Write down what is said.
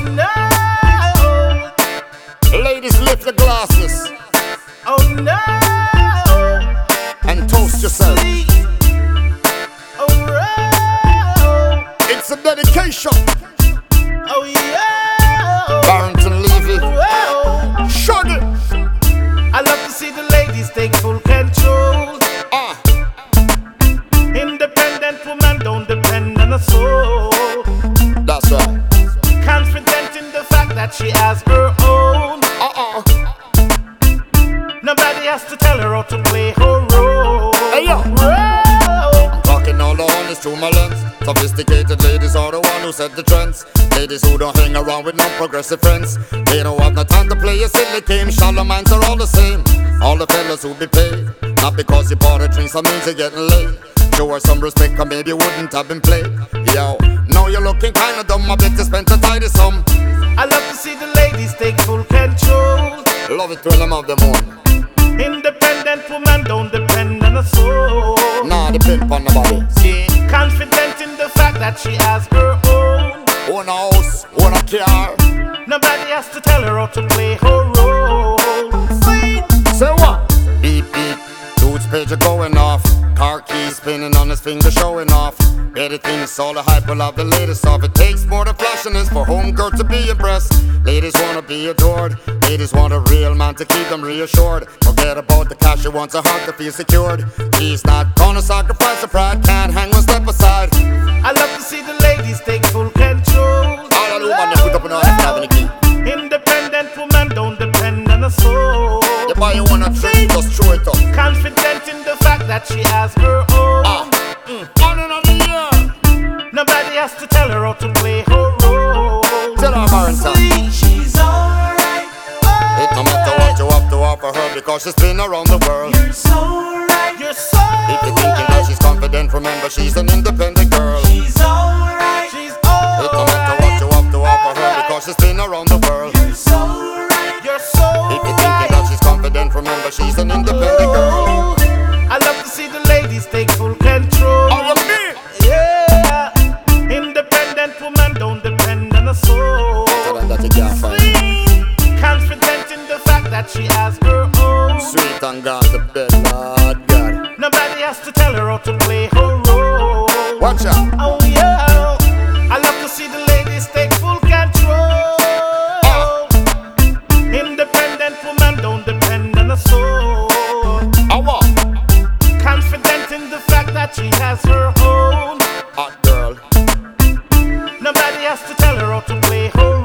no. Ladies, lift the glasses Oh no. and toast yourself. Please. Oh no. It's a dedication. Oh yeah. Barrington Levy. Whoa. Shuggy. I love to see the ladies take full control. Independent woman don't depend on a soul. That's right. Confident in the fact that she has her own. Nobody has to tell her how to play her role. Hey yo. Role. Talking all the honest through my lens. Sophisticated ladies are the one who set the trends. Ladies who don't hang around with non-progressive friends. They don't have no time to play a silly game. Shallow minds are all the same. All the fellas who be paid. Not because you bought a drink, some means you're getting late. Show her some respect, cause maybe you wouldn't have been played. Yo, now you're looking kinda dumb. I bet you spent a tidy sum. I love to see the ladies take full control. Love it when them have them own. Independent woman don't depend on a soul. Nah, depend on nobody. See, confident in the fact that she has her own. Own a house, own a car. Nobody has to tell her how to play her role. See? Say what? Beep beep, dude's pager going off. Car keys spinning on his finger showing off. Everything is all the hype will have the latest off. It takes more than flashiness for homegirl to be impressed. Ladies wanna be adored. Ladies want a real man to keep them reassured. Forget about the cash, she wants a heart to feel secured. She's not gonna sacrifice her pride, can't hang one step aside. I love to see the ladies take full control. All the woman they put up in her hand having a key. Independent woman don't depend on a soul. You buy you one a drink, just throw it up. Confident in the fact that she has her own. On another year. Nobody has to tell her how to play her role. Tell her Barrington. She's alright. It no matter what you have to offer her because she's been around the world. You're so right. You're so If you're thinking that she's confident, remember she's an independent girl. She's alright. She's alright. It no matter what you have to offer her because she's been around the world. You're so right. You're so If you're thinking that she's confident, remember she's an independent girl. I love to see the ladies take full control. Oh, you mean? Yeah. Independent woman don't depend on a soul. Tell her that you can't find. Confident in the fact that she has her own. Sweet and gone to bed, Lord God. Nobody has to tell her how to play her role. Watch out. Oh yeah. I love to see the ladies take full control. Independent woman don't depend on a soul. I walk. Confident in the fact that she has her own. Hot girl. Nobody has to tell her how to play her